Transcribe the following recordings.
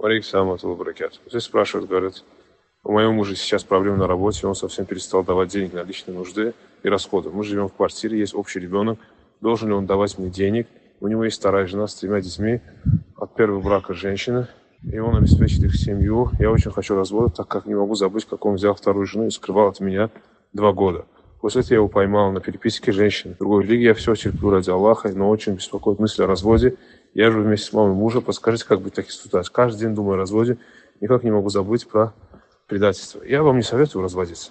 Алейкум салам баракату. Здесь спрашивают, говорят, у моего мужа сейчас проблемы на работе, он совсем перестал давать денег на личные нужды и расходы. Мы живем в квартире, есть общий ребенок, должен ли он давать мне денег? У него есть вторая жена с 3 детьми от первого брака женщины, и он обеспечит их семью. Я очень хочу развода, так как не могу забыть, как он взял вторую жену и скрывал от меня 2 года. После этого я его поймал на переписке женщины. В другой религии я все терплю ради Аллаха, но очень беспокоит мысль о разводе. Я живу вместе с мамой мужа. Подскажите, как быть в таких ситуациях? Каждый день думаю о разводе. Никак не могу забыть про предательство. Я вам не советую разводиться.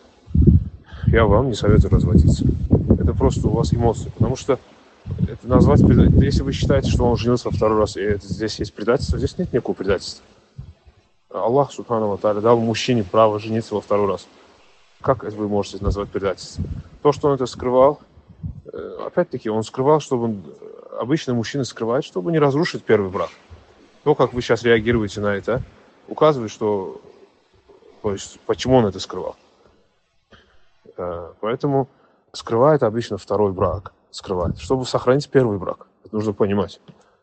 Это просто у вас эмоции. Потому что это назвать предательством. Если вы считаете, что он женился во второй раз, и здесь есть предательство, здесь нет никакого предательства. Аллах, субхану ва тааля, дал мужчине право жениться во второй раз. Как это вы можете назвать предательством? То, что он это скрывал, опять-таки, он скрывал, чтобы обычно мужчины скрывают, чтобы не разрушить первый брак. То, как вы сейчас реагируете на это, указывает, что, то есть, почему он это скрывал. Поэтому скрывает обычно второй брак, скрывает, чтобы сохранить первый брак. Это нужно понимать.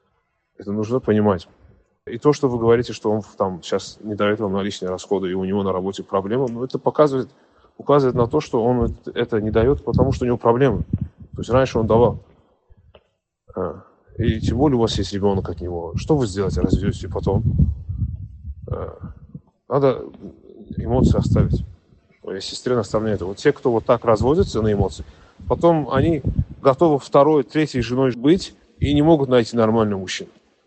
И то, что вы говорите, что он там сейчас не дает вам на личные расходы, и у него на работе проблемы, но это указывает на то, что он это не дает, потому что у него проблемы. То есть раньше он давал. И тем более у вас есть ребенок от него. Что вы сделаете? Разведете потом? Надо эмоции оставить. Моя сестре наставляет. Вот те, кто вот так разводятся на эмоции, потом они готовы второй, третьей женой быть и не могут найти нормального мужчину.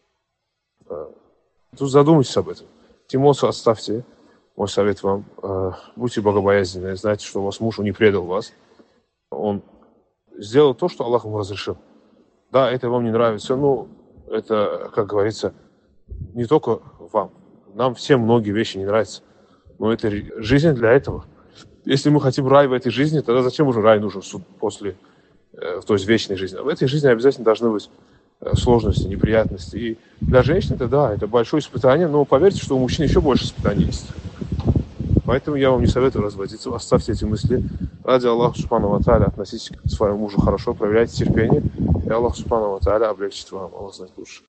Тут задумайтесь об этом. Эти эмоции оставьте. Мой совет вам. Будьте богобоязненны. Знайте, что ваш муж не предал вас. Он сделал то, что Аллах ему разрешил. Да, это вам не нравится, но это, как говорится, не только вам. Нам всем многие вещи не нравятся. Но это жизнь для этого. Если мы хотим рай в этой жизни, тогда зачем уже рай нужен после, то есть вечной жизни? В этой жизни обязательно должны быть сложности, неприятности. И для женщин это, да, это большое испытание, но поверьте, что у мужчин еще больше испытаний есть. Поэтому я вам не советую разводиться. Оставьте эти мысли. Ради Аллаха субхану ва тааля относитесь к своему мужу хорошо, проявляйте терпение, и Аллах субхану ва тааля облегчит вам. Аллах знает лучше.